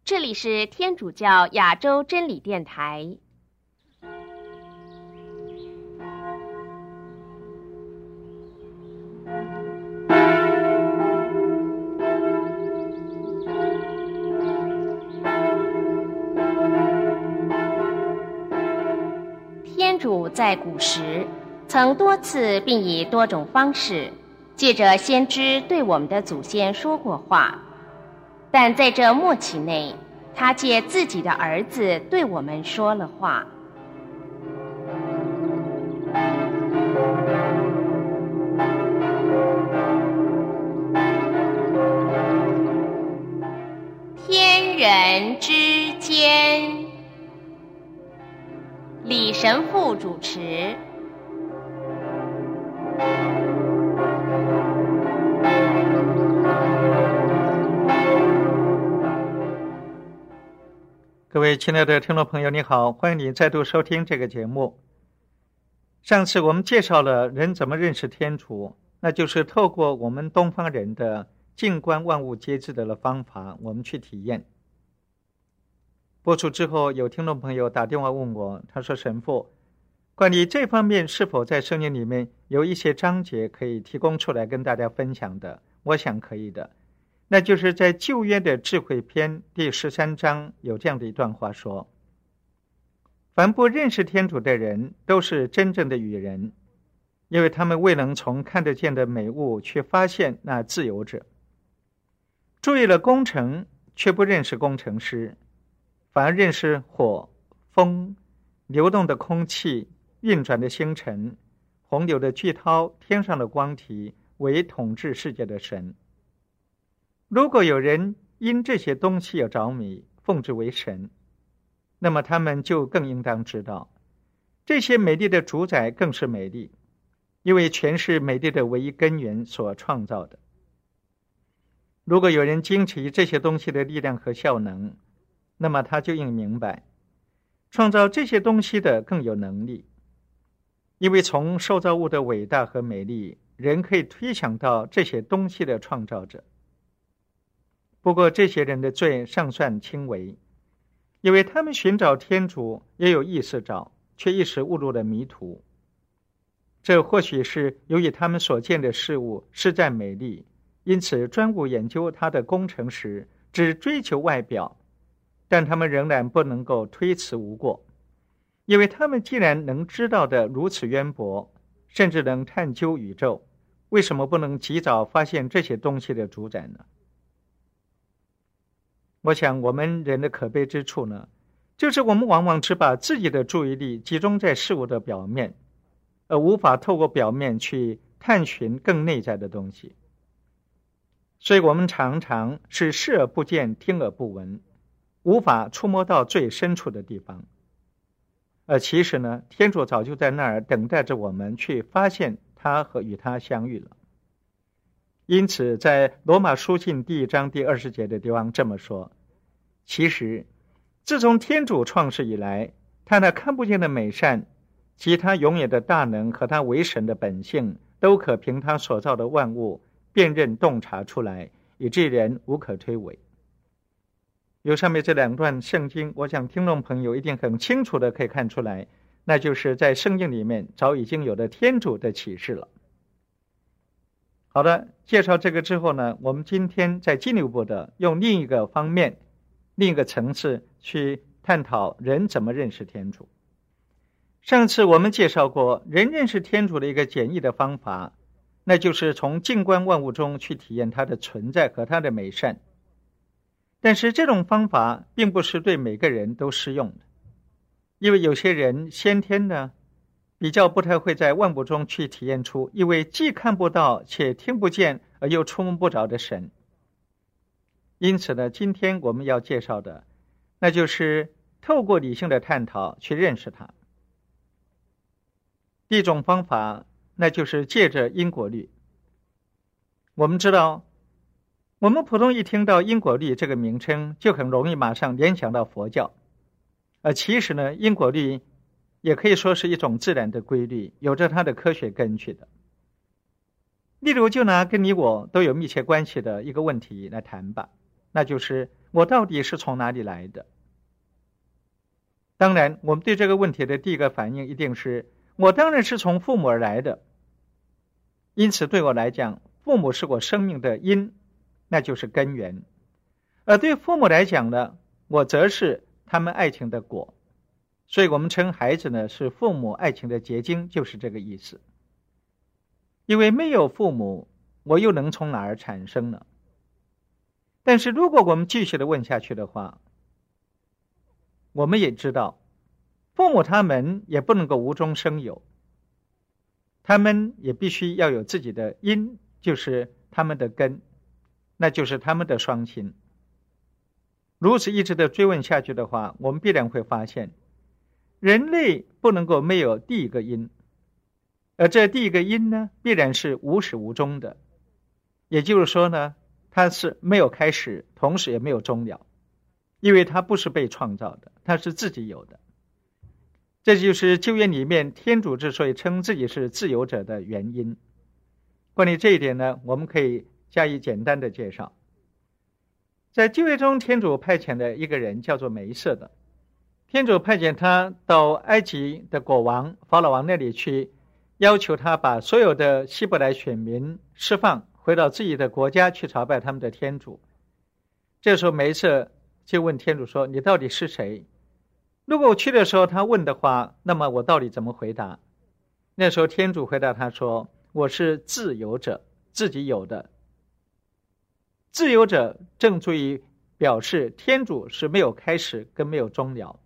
这里是天主教亚洲真理电台。天主在古时曾多次并以多种方式，借着先知对我们的祖先说过话，但在这末期内，他借自己的儿子对我们说了话。天人之间，李神父主持。 各位亲爱的听众朋友，你好，欢迎你再度收听这个节目。上次我们介绍了人怎么认识天主，那就是透过我们东方人的静观万物皆知的方法，我们去体验。播出之后，有听众朋友打电话问我，他说：神父，关于这方面是否在圣经里面有一些章节可以提供出来跟大家分享的？我想可以的。那就是在旧约的智慧篇第13章有这样的一段话说：凡不认识天主的人都是真正的愚人，因为他们未能从看得见的美物去发现那自由者。注意了工程，却不认识工程师，反而认识火、风、流动的空气、运转的星辰、洪流的巨涛、天上的光体，为统治世界的神。如果有人因这些东西有着迷，奉之为神，那么他们就更应当知道，这些美丽的主宰更是美丽，因为全是美丽的唯一根源所创造的。如果有人惊奇这些东西的力量和效能，那么他就应明白，创造这些东西的更有能力，因为从受造物的伟大和美丽，人可以推想到这些东西的创造者。不过这些人的罪尚算轻微，因为他们寻找天主也有意识找，却一时误入了迷途。这或许是由于他们所见的事物实在美丽，因此专务研究它的工程时只追求外表，但他们仍然不能够推辞无过，因为他们既然能知道的如此渊博，甚至能探究宇宙，为什么不能及早发现这些东西的主宰呢？我想我们人的可悲之处呢，就是我们往往只把自己的注意力集中在事物的表面，而无法透过表面去探寻更内在的东西。所以我们常常是视而不见，听而不闻，无法触摸到最深处的地方。而其实呢，天主早就在那儿等待着我们去发现他和与他相遇了。因此在罗马书信第1章第20节的地方这么说：其实自从天主创世以来，他那看不见的美善及他永远的大能和他为神的本性，都可凭他所造的万物辨认洞察出来，以致人无可推诿。有上面这2段圣经，我想听众朋友一定很清楚的可以看出来，那就是在圣经里面早已经有了天主的启示了。好的，介绍这个之后呢，我们今天再进一步的用另一个方面、另一个层次去探讨人怎么认识天主。上次我们介绍过，人认识天主的一个简易的方法，那就是从静观万物中去体验它的存在和它的美善。但是这种方法并不是对每个人都适用的，因为有些人先天呢比较不太会在万物中去体验出一位既看不到且听不见而又触摸不着的神。因此呢，今天我们要介绍的，那就是透过理性的探讨去认识它。第一种方法，那就是借着因果律。我们知道，我们普通一听到因果律这个名称，就很容易马上联想到佛教。而其实呢，因果律也可以说是一种自然的规律，有着它的科学根据的。例如就拿跟你我都有密切关系的一个问题来谈吧，那就是我到底是从哪里来的？当然，我们对这个问题的第一个反应一定是，我当然是从父母而来的。因此对我来讲，父母是我生命的因，那就是根源。而对父母来讲呢，我则是他们爱情的果。所以我们称孩子呢是父母爱情的结晶，就是这个意思。因为没有父母，我又能从哪儿产生呢？但是如果我们继续的问下去的话，我们也知道，父母他们也不能够无中生有，他们也必须要有自己的因，就是他们的根，那就是他们的双亲。如此一直的追问下去的话，我们必然会发现，人类不能够没有第一个因，而这第一个因呢，必然是无始无终的，也就是说呢，它是没有开始，同时也没有终了，因为它不是被创造的，它是自己有的。这就是旧约里面天主之所以称自己是自由者的原因。关于这一点呢，我们可以加以简单的介绍。在旧约中，天主派遣的一个人叫做梅瑟的，天主派遣他到埃及的国王法老王那里去，要求他把所有的希伯来选民释放，回到自己的国家去朝拜他们的天主。这时候梅瑟就问天主说，你到底是谁？如果我去的时候他问的话，那么我到底怎么回答？那时候天主回答他说，我是自由者，自己有的。自由者正足以表示天主是没有开始跟没有终了。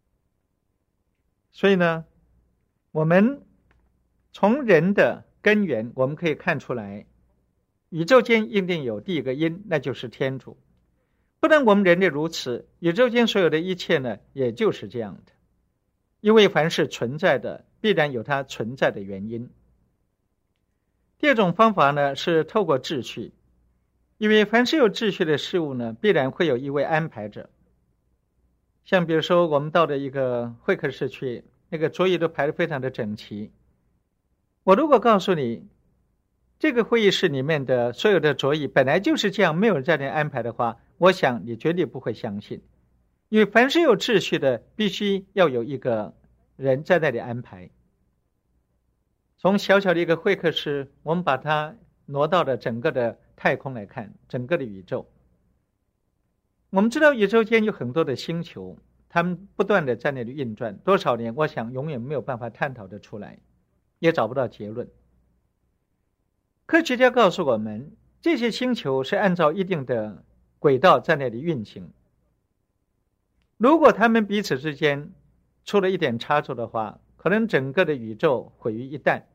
所以呢，我们从人的根源我们可以看出来，宇宙间一定有第一个因，那就是天主。不但我们人类如此，宇宙间所有的一切呢，也就是这样的。因为凡是存在的，必然有它存在的原因。第二种方法呢，是透过秩序。因为凡是有秩序的事物呢，必然会有一位安排者。像比如说，我们到了一个会客室去，那个桌椅都排得非常的整齐。我如果告诉你，这个会议室里面的所有的桌椅本来就是这样，没有人在那安排的话，我想你绝对不会相信。因为凡是有秩序的，必须要有一个人在那里安排。从小小的一个会客室，我们把它挪到了整个的太空来看，整个的宇宙。我们知道宇宙间有很多的星球，它们不断的在那里运转，多少年我想永远没有办法探讨得出来，也找不到结论。科学家告诉我们，这些星球是按照一定的轨道在那里运行。如果它们彼此之间出了一点差错的话，可能整个的宇宙毁于一旦。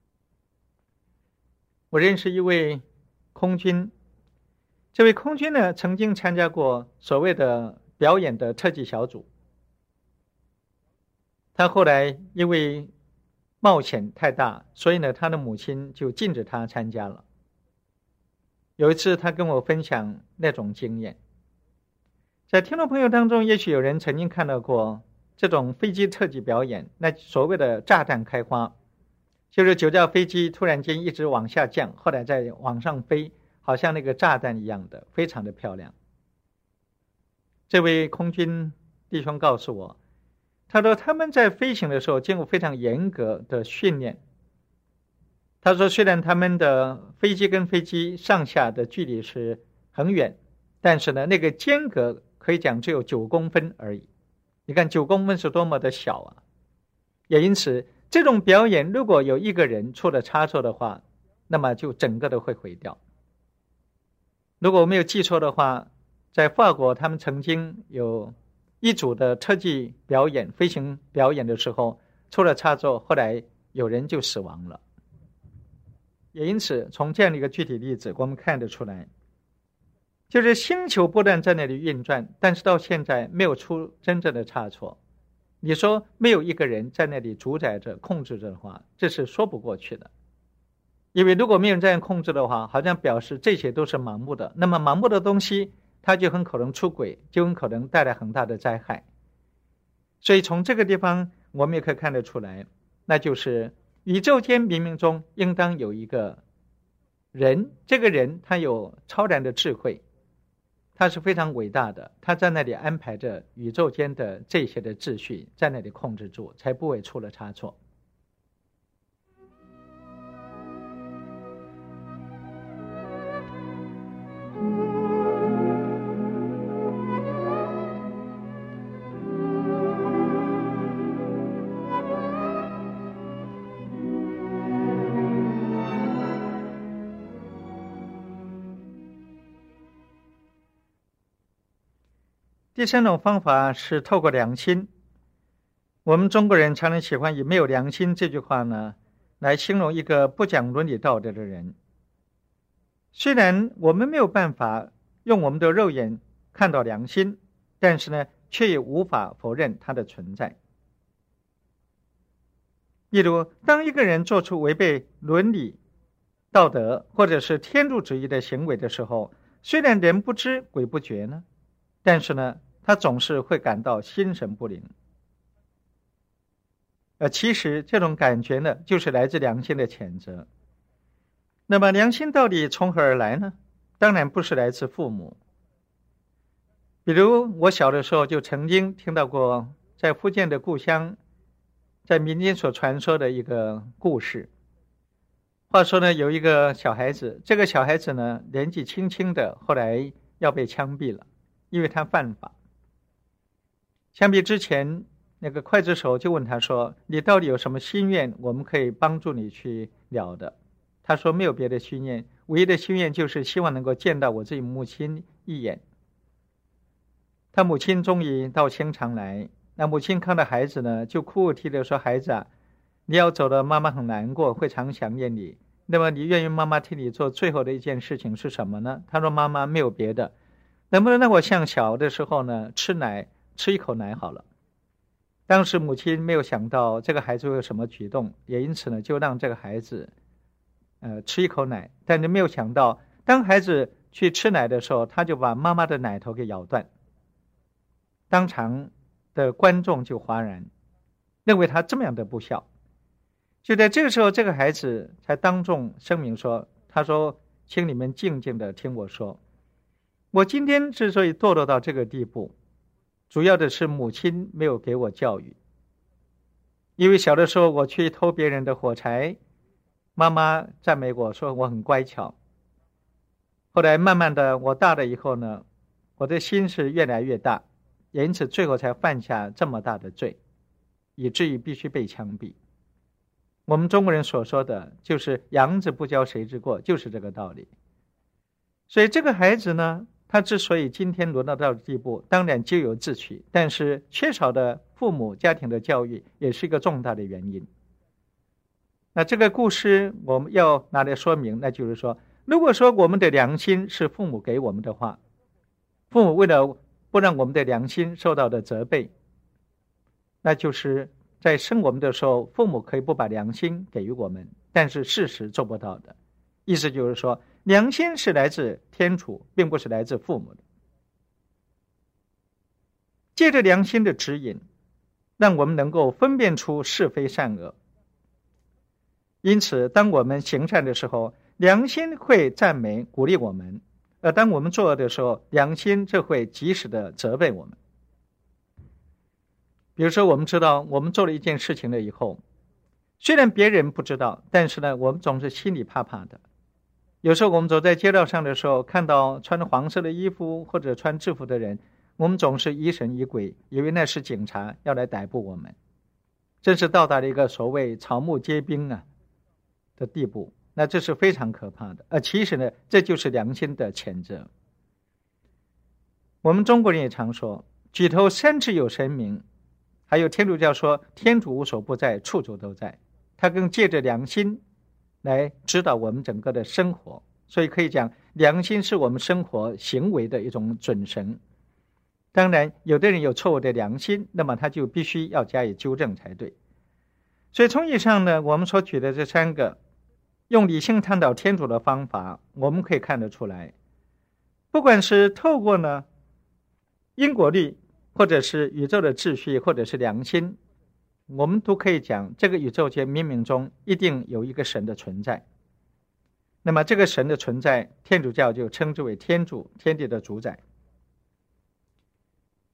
我认识一位空军，这位空军呢，曾经参加过所谓的表演的特技小组。他后来因为冒险太大，所以呢，他的母亲就禁止他参加了。有一次他跟我分享那种经验，在听众朋友当中，也许有人曾经看到过这种飞机特技表演，那所谓的炸弹开花，就是9架飞机突然间一直往下降，后来再往上飞，好像那个炸弹一样的，非常的漂亮。这位空军弟兄告诉我，他说他们在飞行的时候经过非常严格的训练。他说虽然他们的飞机跟飞机上下的距离是很远，但是呢，那个间隔可以讲只有9公分而已。你看9公分是多么的小啊！也因此，这种表演如果有一个人出了差错的话，那么就整个都会毁掉。如果我没有记错的话，在法国他们曾经有一组的特技表演飞行表演的时候出了差错，后来有人就死亡了。也因此从这样的一个具体例子我们看得出来，就是星球不断在那里运转，但是到现在没有出真正的差错。你说没有一个人在那里主宰着控制着的话，这是说不过去的。因为如果没有人这样控制的话，好像表示这些都是盲目的，那么盲目的东西它就很可能出轨，就很可能带来很大的灾害。所以从这个地方我们也可以看得出来，那就是宇宙间冥冥中应当有一个人，这个人他有超然的智慧， 他是非常伟大的，他在那里安排着宇宙间的这些的秩序，在那里控制住，才不会出了差错。第三种方法是透过良心。我们中国人常常喜欢以没有良心这句话呢，来形容一个不讲伦理道德的人。虽然我们没有办法用我们的肉眼看到良心，但是呢，却也无法否认它的存在。例如，当一个人做出违背伦理、道德或者是天主旨意的行为的时候，虽然人不知鬼不觉呢，但是呢，他总是会感到心神不宁。其实这种感觉呢，就是来自良心的谴责。那么良心到底从何而来呢？当然不是来自父母。比如我小的时候就曾经听到过在福建的故乡，在民间所传说的一个故事。话说呢，有一个小孩子，这个小孩子呢年纪轻轻的，后来要被枪毙了，因为他犯法。枪毙之前，那个刽子手就问他说，你到底有什么心愿，我们可以帮助你去了的。他说没有别的心愿，唯一的心愿就是希望能够见到我自己母亲一眼。他母亲终于到刑场来，那母亲看到孩子呢，就哭哭啼啼地说，孩子啊，你要走了，妈妈很难过，会常想念你。那么你愿意妈妈替你做最后的一件事情是什么呢？他说妈妈没有别的，能不能让我像小的时候呢，吃一口奶好了。当时母亲没有想到这个孩子会有什么举动，也因此呢，就让这个孩子吃一口奶。但是没有想到，当孩子去吃奶的时候，他就把妈妈的奶头给咬断。当场的观众就哗然，认为他这么样的不孝。就在这个时候，这个孩子才当众声明说，他说，请你们静静的听我说，我今天之所以堕落到这个地步，主要的是母亲没有给我教育。因为小的时候我去偷别人的火柴，妈妈赞美我说我很乖巧。后来慢慢的我大了以后呢，我的心是越来越大，因此最后才犯下这么大的罪，以至于必须被枪毙。我们中国人所说的就是养子不教谁之过，就是这个道理。所以这个孩子呢，他之所以今天沦落到地步，当然咎由自取，但是缺少的父母家庭的教育也是一个重大的原因。那这个故事我们要拿来说明，那就是说，如果说我们的良心是父母给我们的话，父母为了不让我们的良心受到的责备，那就是在生我们的时候，父母可以不把良心给予我们，但是事实做不到的。意思就是说，良心是来自天主，并不是来自父母的。借着良心的指引，让我们能够分辨出是非善恶。因此，当我们行善的时候，良心会赞美鼓励我们；而当我们作恶的时候，良心就会及时的责备我们。比如说，我们知道我们做了一件事情了以后，虽然别人不知道，但是呢，我们总是心里怕怕的。有时候我们走在街道上的时候，看到穿黄色的衣服或者穿制服的人，我们总是疑神疑鬼，以为那是警察要来逮捕我们，真是到达了一个所谓草木皆兵的地步。那这是非常可怕的。其实呢，这就是良心的谴责。我们中国人也常说，举头三尺有神明，还有天主教说天主无所不在，处处都在。他更借着良心来指导我们整个的生活，所以可以讲，良心是我们生活行为的一种准绳。当然，有的人有错误的良心，那么他就必须要加以纠正才对。所以从以上呢，我们所举的这三个用理性探讨天主的方法，我们可以看得出来，不管是透过呢因果律，或者是宇宙的秩序，或者是良心，我们都可以讲，这个宇宙间冥冥中一定有一个神的存在。那么这个神的存在，天主教就称之为天主，天地的主宰。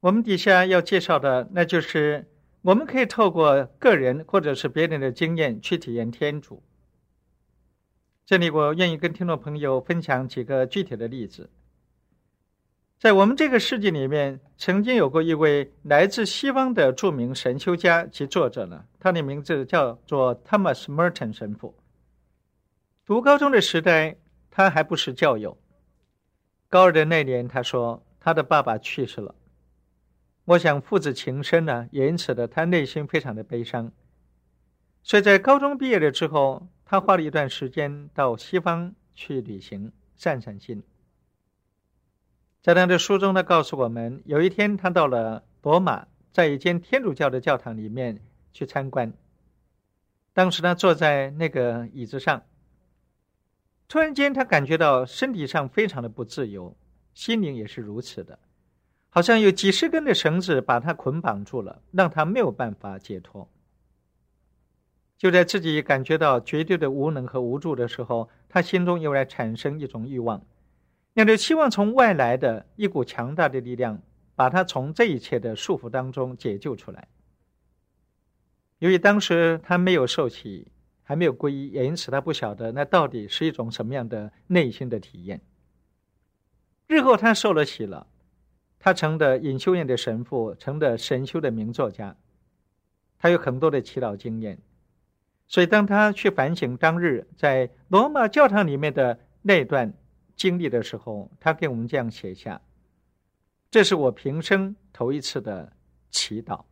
我们底下要介绍的，那就是我们可以透过个人或者是别人的经验去体验天主。这里我愿意跟听众朋友分享几个具体的例子。在我们这个世纪里面，曾经有过一位来自西方的著名神修家及作者呢，他的名字叫做 Thomas Merton 神父。读高中的时代，他还不是教友。高二的那年，他说他的爸爸去世了。我想父子情深呢，也因此的他内心非常的悲伤。所以在高中毕业了之后，他花了一段时间到西方去旅行，散散心。在他的书中，他告诉我们，有一天他到了罗马，在一间天主教的教堂里面去参观。当时他坐在那个椅子上，突然间他感觉到身体上非常的不自由，心灵也是如此的，好像有几十根的绳子把他捆绑住了，让他没有办法解脱。就在自己感觉到绝对的无能和无助的时候，他心中又来产生一种欲望，那就希望从外来的一股强大的力量把他从这一切的束缚当中解救出来。由于当时他没有受洗，还没有皈依，也因此他不晓得那到底是一种什么样的内心的体验。日后他受了洗了，他成了隐修院的神父，成了神修的名作家，他有很多的祈祷经验。所以当他去反省当日在罗马教堂里面的那段经历的时候，他给我们这样写下：这是我平生头一次的祈祷。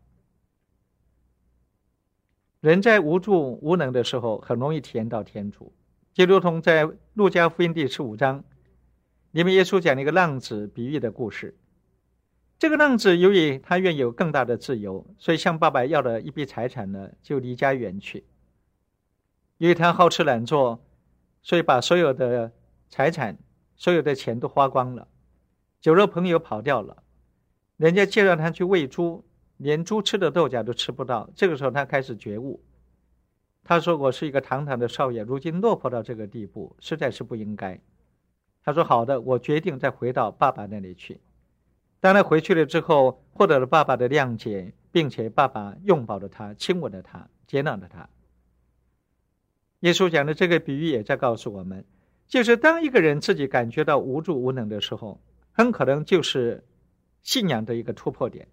人在无助无能的时候，很容易体验到天主，就如同在路加福音第15章里面，耶稣讲了一个浪子比喻的故事。这个浪子由于他愿有更大的自由，所以向爸爸要了一笔财产呢，就离家远去。因为他好吃懒做，所以把所有的财产、所有的钱都花光了。酒肉朋友跑掉了，人家介绍他去喂猪，连猪吃的豆荚都吃不到。这个时候他开始觉悟，他说：我是一个堂堂的少爷，如今落魄到这个地步，实在是不应该。他说：好的，我决定再回到爸爸那里去。当他回去了之后，获得了爸爸的谅解，并且爸爸拥抱了他，亲吻了他，接纳了他。耶稣讲的这个比喻也在告诉我们，就是当一个人自己感觉到无助无能的时候，很可能就是信仰的一个突破点。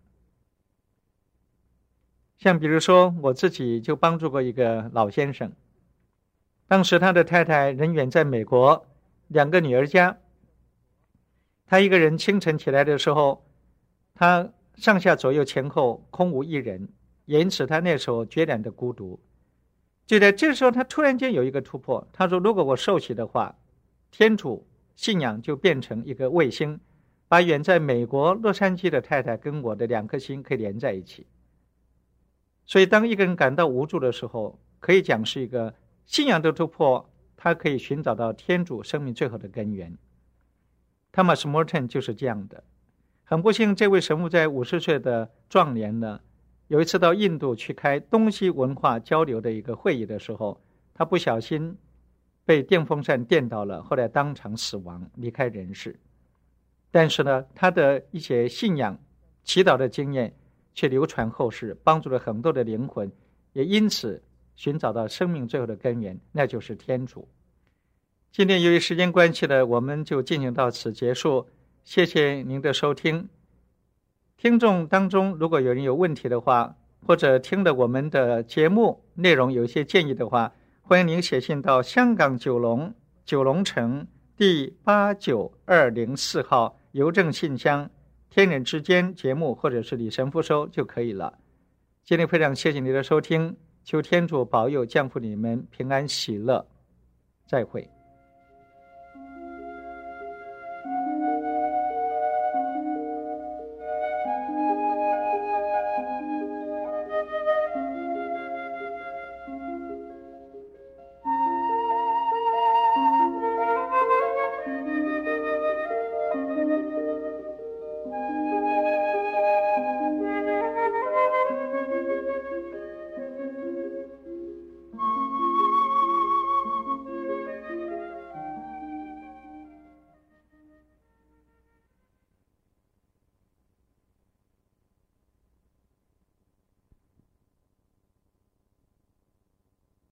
像比如说我自己就帮助过一个老先生，当时他的太太人远在美国，2个女儿家，他一个人清晨起来的时候，他上下左右前后空无一人，也因此他那时候决然的孤独。就在这时候，他突然间有一个突破，他说：如果我受洗的话，天主信仰就变成一个卫星，把远在美国洛杉矶的太太跟我的2颗心可以连在一起。所以当一个人感到无助的时候，可以讲是一个信仰的突破，他可以寻找到天主生命最后的根源。Thomas Merton 就是这样的。很不幸，这位神父在50岁的壮年呢，有一次到印度去开东西文化交流的一个会议的时候，他不小心被电风扇电到了，后来当场死亡，离开人世。但是呢，他的一些信仰祈祷的经验却流传后世，帮助了很多的灵魂，也因此寻找到生命最后的根源，那就是天主。今天由于时间关系呢，我们就进行到此结束，谢谢您的收听。听众当中如果有人有问题的话，或者听了我们的节目内容有一些建议的话，欢迎您写信到香港九龙城第89204号邮政信箱天人之间节目，或者是李神父收就可以了。今天非常谢谢您的收听，求天主保佑降福你们平安喜乐，再会。